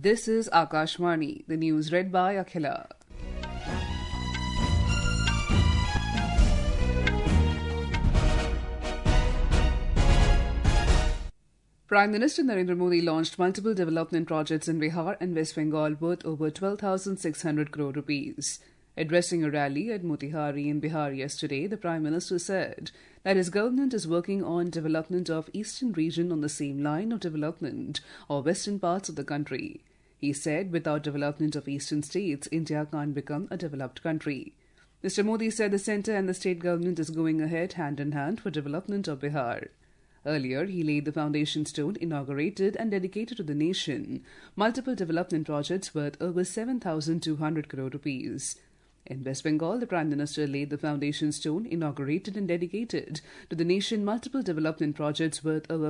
This is Akashvani, the news read by Akhila. Prime Minister Narendra Modi launched multiple development projects in Bihar and West Bengal worth over 12,600 crore rupees. Addressing a rally at Motihari in Bihar yesterday, the Prime Minister said that his government is working on development of eastern region on the same line of development of western parts of the country. He said without development of eastern states, India can't become a developed country. Mr. Modi said the centre and the state government is going ahead hand in hand for development of Bihar. Earlier, he laid the foundation stone, inaugurated and dedicated to the nation multiple development projects worth over 7,200 crore rupees. In West Bengal, the Prime Minister laid the foundation stone, inaugurated and dedicated to the nation multiple development projects worth over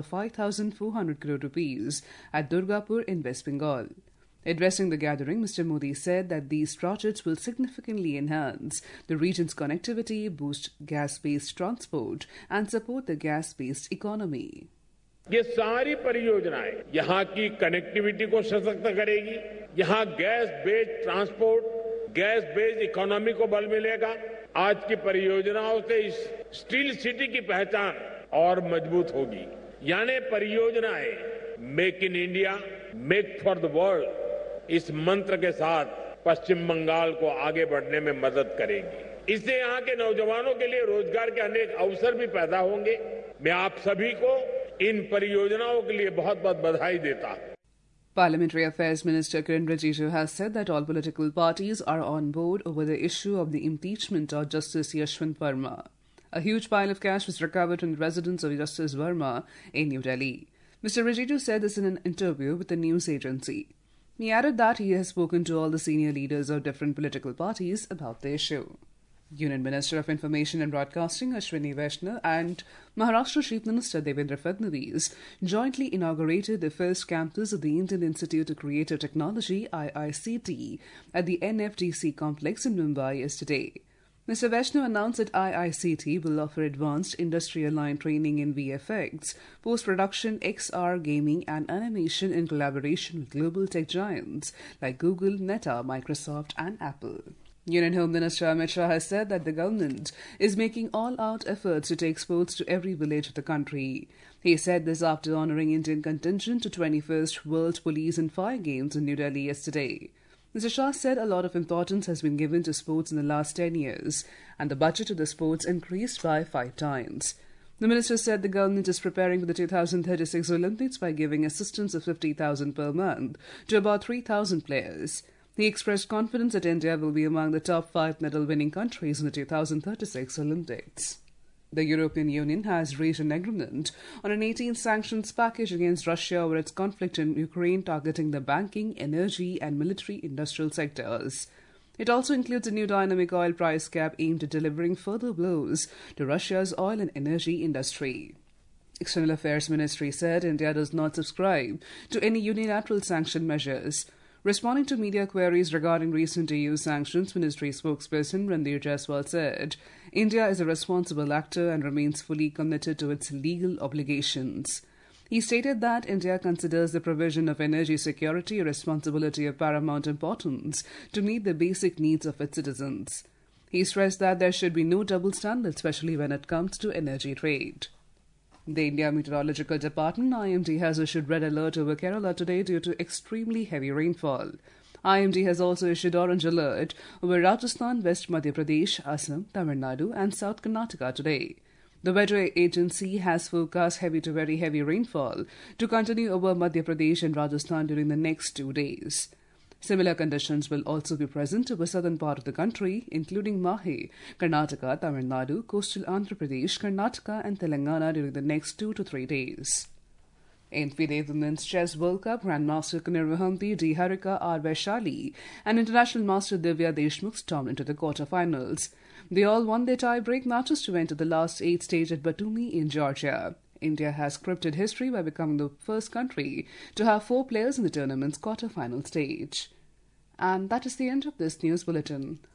5,400 crore rupees at Durgapur in West Bengal. Addressing the gathering, Mr. Modi said that these projects will significantly enhance the region's connectivity, boost gas-based transport and support the gas-based economy. ये सारी परियोजनाएं यहाँ की connectivity को सशक्त करेगी, यहाँ gas based transport, gas based economy को बल मिलेगा। आज की परियोजनाओं से इस स्टील सिटी की पहचान और मजबूत होगी। यानी परियोजनाएं make in India, make for the world इस मंत्र के साथ पश्चिम बंगाल को आगे बढ़ने में मदद करेगी। इससे यहाँ के नौजवानों के लिए रोजगार के अनेक अवसर भी पैदा होंगे। मैं आप सभी को इन परियोजनाओं के लिए बहुत-बहुत बधाई देता हूं। Parliamentary Affairs Minister Kiren Rijiju has said that all political parties are on board over the issue of the impeachment of Justice Yashwant Verma. A huge pile of cash was recovered from the residence of Justice Verma in New Delhi. Mr. Rijiju said this in an interview with the news agency. He added that he has spoken to all the senior leaders of different political parties about the issue. Union Minister of Information and Broadcasting Ashwini Vaishnaw and Maharashtra Chief Minister Devendra Fadnavis jointly inaugurated the first campus of the Indian Institute of Creative Technology (IICT) at the NFDC complex in Mumbai yesterday. Mr. Vaishnaw announced that IICT will offer advanced industry-aligned training in VFX, post-production, XR, gaming and animation in collaboration with global tech giants like Google, Meta, Microsoft and Apple. Union Home Minister Amit Shah has said that the government is making all-out efforts to take sports to every village of the country. He said this after honouring Indian contingent to 21st World Police and Fire Games in New Delhi yesterday. Mr. Shah said a lot of importance has been given to sports in the last 10 years, and the budget of the sports increased by 5 times. The minister said the government is preparing for the 2036 Olympics by giving assistance of 50,000 per month to about 3,000 players. He expressed confidence that India will be among the top 5 medal-winning countries in the 2036 Olympics. The European Union has reached an agreement on an 18 sanctions package against Russia over its conflict in Ukraine targeting the banking, energy and military-industrial sectors. It also includes a new dynamic oil price cap aimed at delivering further blows to Russia's oil and energy industry. External Affairs Ministry said India does not subscribe to any unilateral sanction measures. Responding to media queries regarding recent EU sanctions, Ministry spokesperson Randir Jaiswal said, India is a responsible actor and remains fully committed to its legal obligations. He stated that India considers the provision of energy security a responsibility of paramount importance to meet the basic needs of its citizens. He stressed that there should be no double standards, especially when it comes to energy trade. The India Meteorological Department, IMD, has issued red alert over Kerala today due to extremely heavy rainfall. IMD has also issued orange alert over Rajasthan, West Madhya Pradesh, Assam, Tamil Nadu and South Karnataka today. The weather agency has forecast heavy to very heavy rainfall to continue over Madhya Pradesh and Rajasthan during the next 2 days. Similar conditions will also be present over southern part of the country, including Mahe, Karnataka, Tamil Nadu, coastal Andhra Pradesh, Karnataka and Telangana during the next 2 to 3 days. In FIDE Women's Chess World Cup, Grandmaster Kanirvahampi D. Harika R. Vaishali and International Master Divya Deshmukh stormed into the quarter-finals. They all won their tie-break matches to enter the last 8 stage at Batumi in Georgia. India has scripted history by becoming the first country to have 4 players in the tournament's quarter-final stage. And that is the end of this news bulletin.